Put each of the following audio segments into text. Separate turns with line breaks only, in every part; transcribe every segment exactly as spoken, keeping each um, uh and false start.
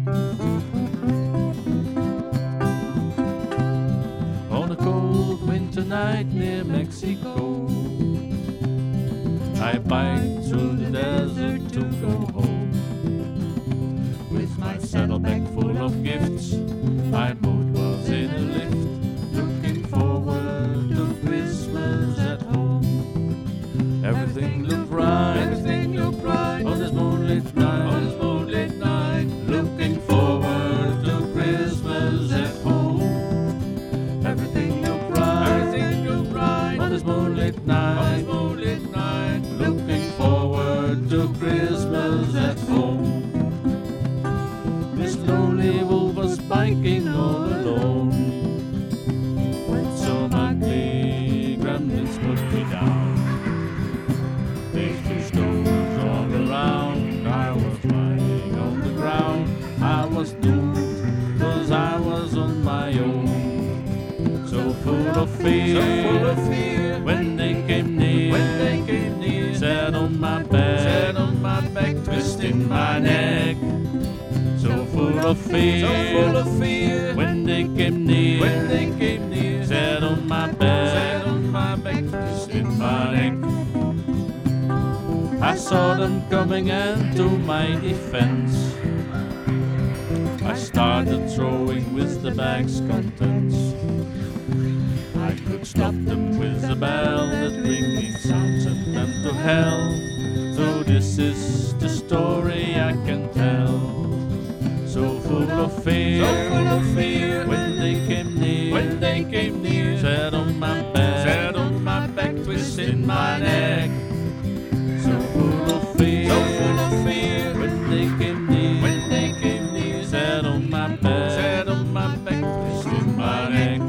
On a cold winter night near Mexico, I biked through the desert to go home. With my saddlebag full of gifts, my boat was in a lift, looking forward to Christmas at home. Everything looked right, everything looked right on this moonlit night, on this moonlit night, looking forward to Christmas at home. Everything looked right, everything looked right on this moonlit night, on this moonlit night, looking forward to Christmas at home. This lonely wolf was biking all alone, when some ugly gremlins put me down. They threw stones all around, I was lying on the ground. I was doomed, cause I was on my own. So full of fear, so full of fear, when they came near, when they came near, sat on my back, sat on my back, twisting my neck. So full of fear, so full of fear, when they came near, when they came near, sat on my back, sat on my back, twisting my neck. I saw them coming, and to my defense, I started throwing with the bag's contents. I could stop them with a bell that ringing sound sent them to hell. So this is the story I can tell. So full of fear, so full of fear, when they came near, when they came near, sat on my back, sat on my back, twisting my neck. So full of fear, so full of fear, when they came near, when they came near, sat on my back, sat on my back, twisting my neck.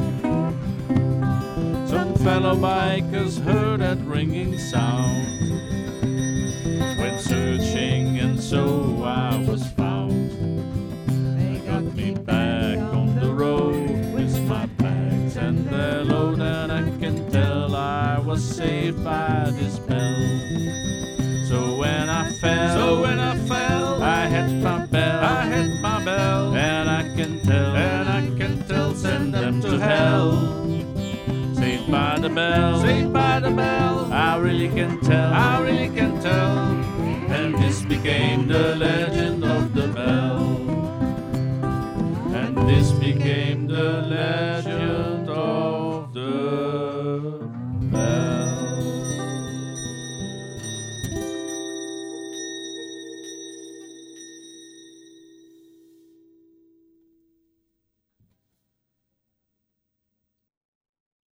Some fellow bikers heard that ringing sound, went searching, and so I was found. They got me back on the road with my bags and their load, and I can tell I was saved by this bell. So when I fell, so when I fell, I had my bell, I had my bell, and I can tell, and I can tell, send them to hell. Saved by the bell, saved by the bell, I really can tell, I really can tell. And this became the legend.